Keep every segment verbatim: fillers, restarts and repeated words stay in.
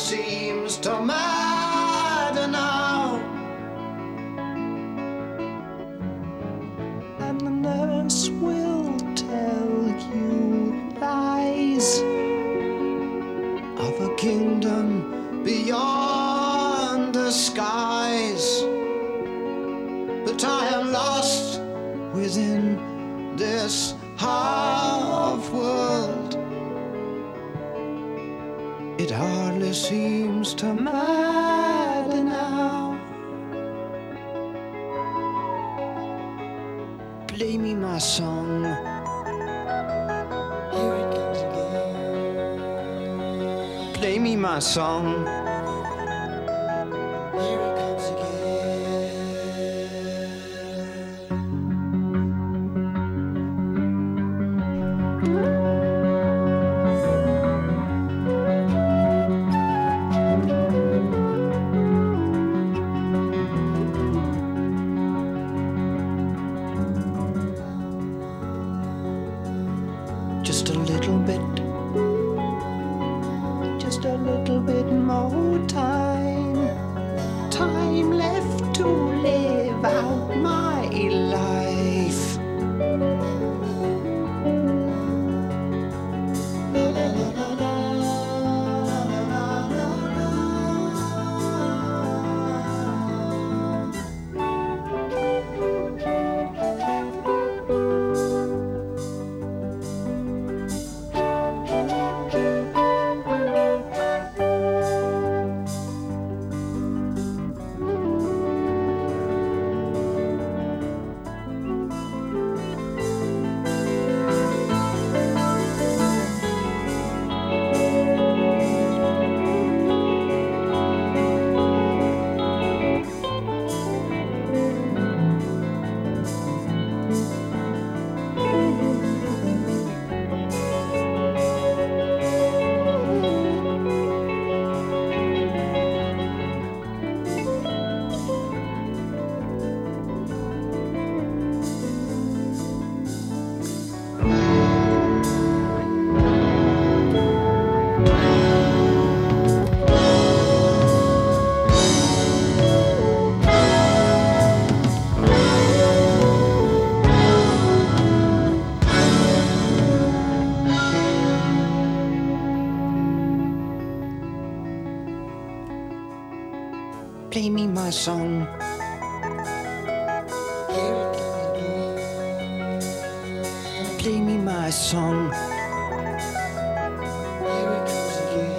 seems to matter now. And the nurse will tell you lies of a kingdom beyond the skies. But I am lost within this half world. It hardly seems to matter now. Play me my song. Here it comes again. Play me my song. Here it comes again. Just a little bit, just a little bit more time, time left to live out my life. Play me my song. Here it comes again. Play me my song. Here it comes again.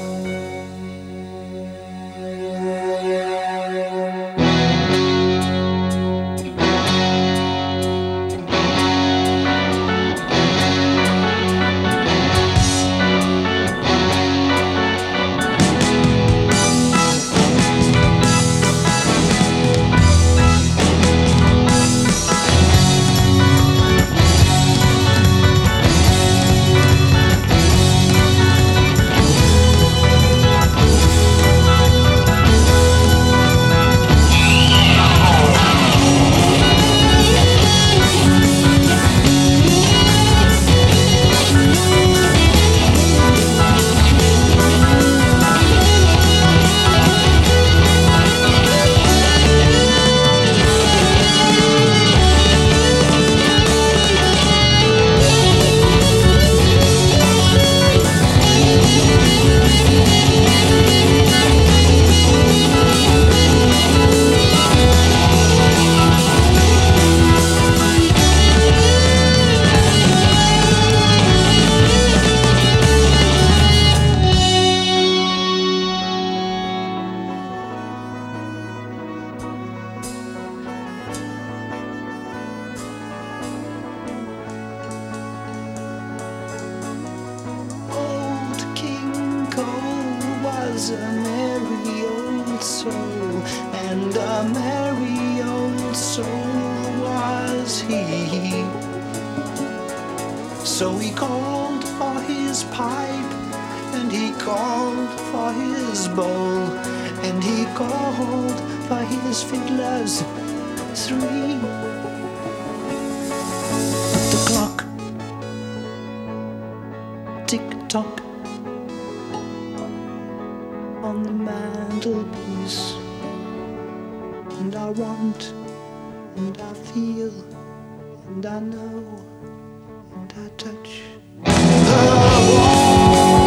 Was a merry old soul, and a merry old soul was he. So he called for his pipe, and he called for his bowl, and he called for his fiddlers three. But the clock tick-tock on the mantelpiece. And I want, and I feel, and I know, and I touch the walls.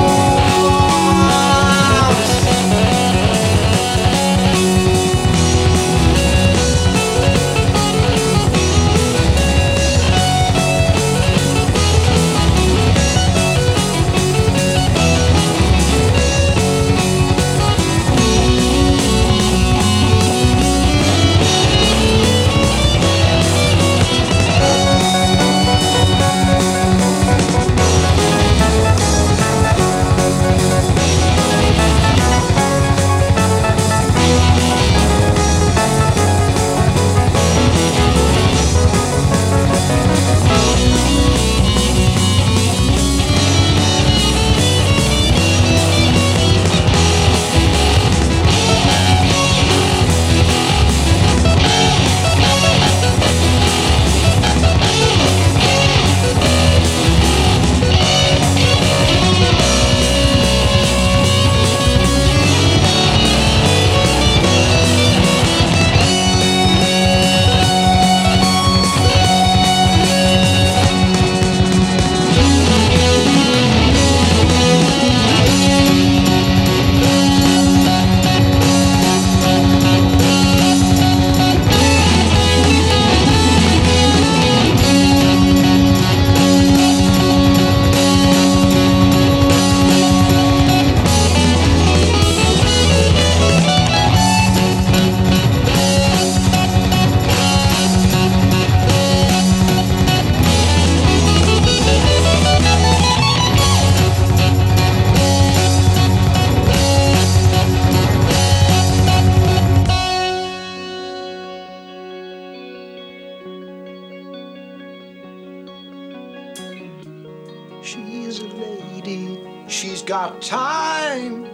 She's a lady, she's got time.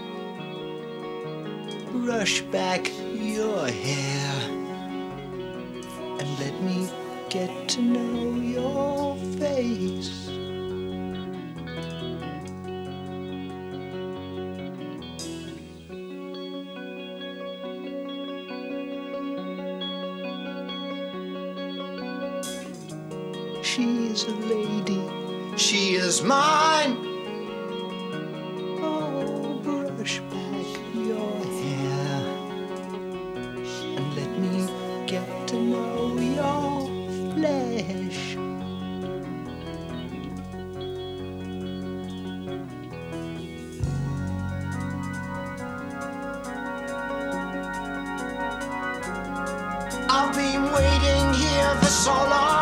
Brush back your hair and let me get to know your face. She's a lady, she is mine. Oh, brush back your hair and let me get to know your flesh. I've been waiting here for so long.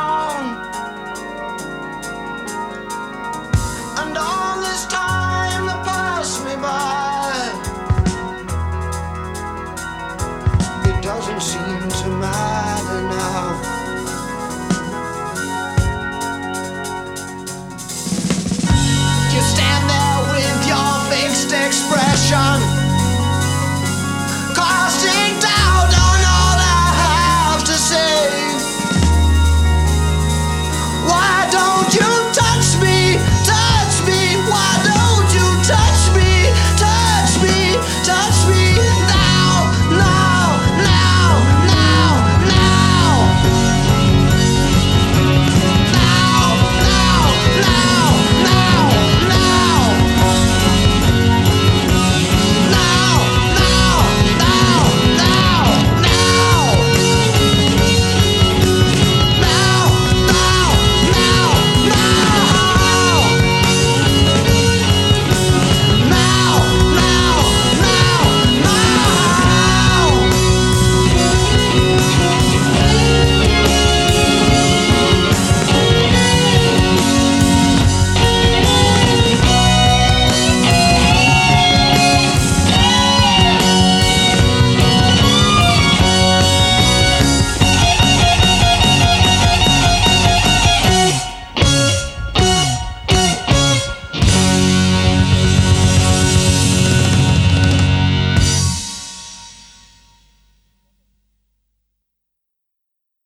And all this time that passed me by, it doesn't seem to matter now. You stand there with your fixed expression,